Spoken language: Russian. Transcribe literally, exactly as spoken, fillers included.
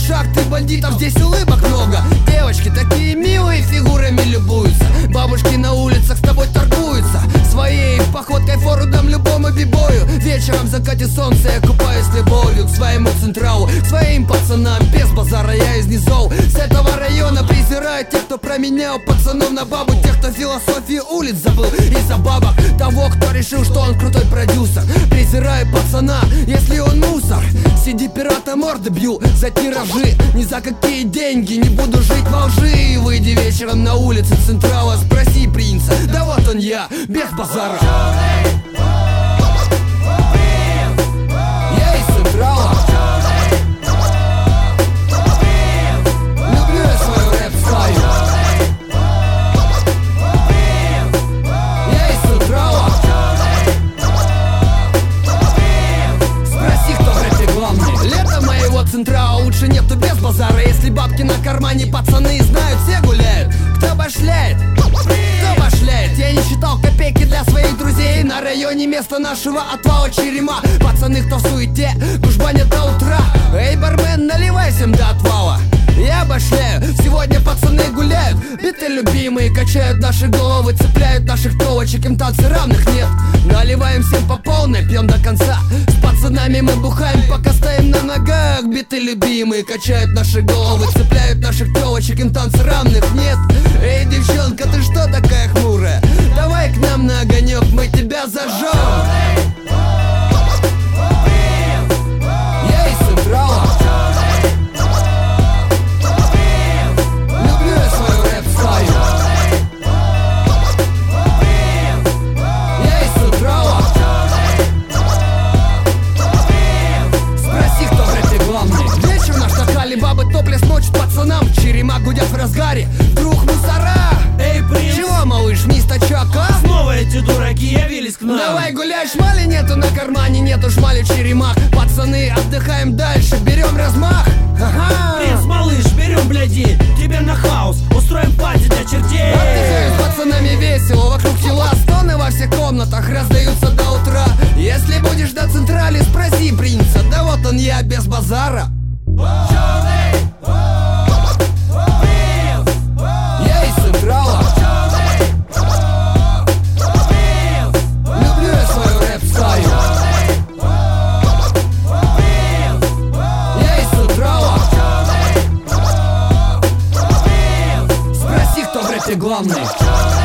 шахты бандитов, здесь улыбок много. Девочки такие милые, фигурами любуются. Бабушки на улицах с тобой торгуются. Своей походкой фору дам любому бибою. Вечером в закате солнца я купаюсь любовью к своему централу, к своим пацанам. Без базара я из низов. С этого района презираю тех, кто променял пацанов на бабу. Тех, кто философию улиц забыл из-за бабок. Того, кто решил, что он крутой продюсер. Презираю пацана, если он мусор. Сиди, пирата, морды бью за тиражи. Ни за какие деньги не буду жить во лжи. Выйди вечером на улице Централа, спроси принца. Да вот он я, без базара. Я из Централа. Люблю я свою рэп-стаю. Я из Централа. Спроси, кто в рэпе главный. Лето моего Централа лучше нету без базара. Если бабки на кармане, пацаны знают, все гуляют. Кто башляет? Кто башляет? Я не считал копейки для своих друзей. На районе место нашего отвала черема. Пацаны, кто в суете, гужбанят до утра. Эй, бармен, наливай всем до отвала. Я башляю, сегодня пацаны гуляют. Биты любимые, качают наши головы, цепляют наших телочек, им танцы равных нет. Наливаем всем по полной, пьем до конца. С пацанами мы бухаем, пока стоим на ногах. Биты любимые, качают наши головы, цепляют наших телочек, им танцы равных нет. Эй, девчонка, ты что такая хмурая? Давай к нам на огонек, мы тебя зажжем. Я из Централа. Люблю я свою рэп-стаю. Я из Централа. Спроси, кто в рэпе главный. Вечер наш накали, бабы топлес ночь пацанам. Черема гудят в разгаре, вдруг мусора. Эй, принц! Чего, малыш, мистер Чака? Снова эти дураки явились к нам. Давай гуляй, шмали нету на кармане, нету шмали в черемах. Пацаны, отдыхаем дальше, берем размах. Ага. Принц, малыш, берем, бляди, тебе на хаус. Устроим пати для чертей. Отдыхаю с пацанами весело, вокруг тела стоны во всех комнатах раздаются до утра. Если будешь до Централи, спроси принца. Да вот он я, без базара. Я из Централа. Люблю я свою рэп-стаю. Я из Централа. Спроси, кто в рэпе главный.